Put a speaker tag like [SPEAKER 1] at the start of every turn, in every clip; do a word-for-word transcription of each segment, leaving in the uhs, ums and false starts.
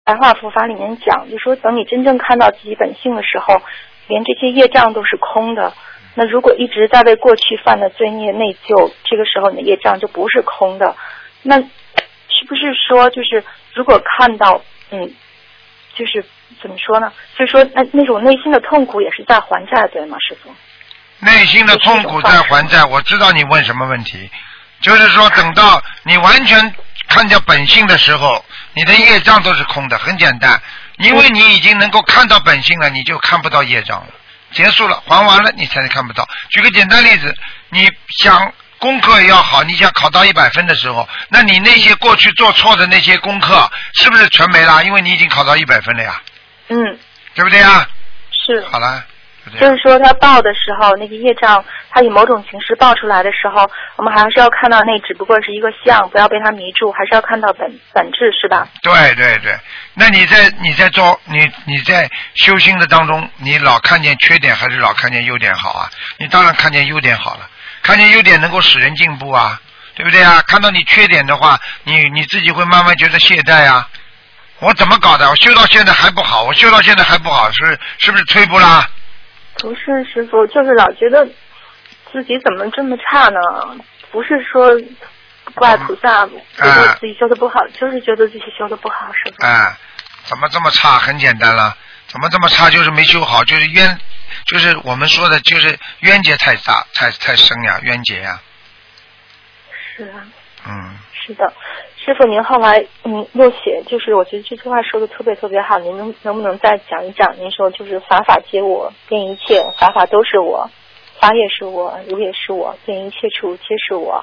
[SPEAKER 1] 白话佛法里面讲，就说等你真正看到自己本性的时候，连这些业障都是空的。那如果一直在为过去犯的罪孽内疚，这个时候你的业障就不是空的。那是不是说，就是如果看到，嗯，就是怎么说呢？就是说，那那种内心的痛苦也是在还债，对吗，师父？
[SPEAKER 2] 内心的痛苦在还债，我知道你问什么问题，就是说等到你完全看见本性的时候，你的业障都是空的，很简单，因为你已经能够看到本性了，你就看不到业障了，结束了，还完了，你才能看不到。举个简单例子，你想功课也要好，你想考到一百分的时候，那你那些过去做错的那些功课是不是全没了？因为你已经考到一百分了呀。
[SPEAKER 1] 嗯，
[SPEAKER 2] 对不对呀？
[SPEAKER 1] 是。
[SPEAKER 2] 好了。
[SPEAKER 1] 就是说他报的时候，那个业障他以某种形式报出来的时候，我们还是要看到那只不过是一个相，不要被它迷住，还是要看到本本质，是吧？
[SPEAKER 2] 对对对，那你在你在做你你在修心的当中，你老看见缺点还是老看见优点好啊？你当然看见优点好了，看见优点能够使人进步啊，对不对啊？看到你缺点的话，你你自己会慢慢觉得懈怠啊。我怎么搞的？我修到现在还不好，我修到现在还不好，是是不是退步啦？
[SPEAKER 1] 不是，师父，就是老觉得自己怎么这么差呢？不是说怪菩萨，觉得自己修的不好，嗯、就是觉得自己修的不好，师父。
[SPEAKER 2] 哎，怎么这么差？很简单了，怎么这么差？就是没修好，就是冤，就是我们说的，就是冤结太大，太太深呀，冤结呀。
[SPEAKER 1] 是啊。
[SPEAKER 2] 嗯。
[SPEAKER 1] 是的。师父，您后来嗯又写，就是我觉得这句话说的特别特别好，您能能不能再讲一讲？您说就是法法皆我，遍一切，法法都是我，法也是我，如也是我，遍一切处皆是我。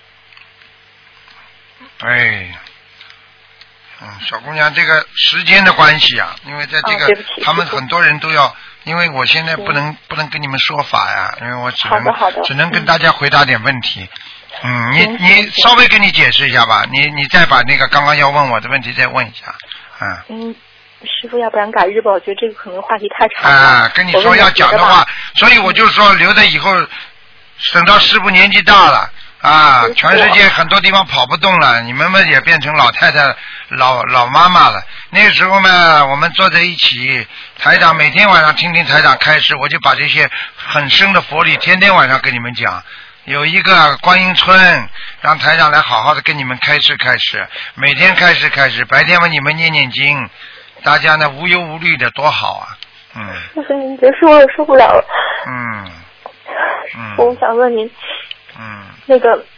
[SPEAKER 2] 哎，嗯，小姑娘，这个时间的关系啊，因为在这个、
[SPEAKER 1] 哦、
[SPEAKER 2] 他们很多人都要，因为我现在不能不能跟你们说法呀，因为我只能只能跟大家回答点问题。嗯，你你稍微跟你解释一下吧，你你再把那个刚刚要问我的问题再问一下，嗯。
[SPEAKER 1] 嗯，师父，要不然改日吧，我觉得这个可能话题太长了。
[SPEAKER 2] 啊，跟你说要讲的话，所以我就说留着以后，等到师父年纪大了啊，全世界很多地方跑不动了，你们们也变成老太太、老老妈妈了。那个时候呢，我们坐在一起，台长每天晚上听听台长开示，我就把这些很深的佛理天天晚上跟你们讲。有一个观音村，让台长来好好的跟你们开示开示，每天开示开示，白天为你们念念经，大家呢无忧无虑的多好啊！嗯。
[SPEAKER 1] 师父，您别说，我受不了了。
[SPEAKER 2] 嗯。嗯。
[SPEAKER 1] 我想问您，
[SPEAKER 2] 嗯，
[SPEAKER 1] 那个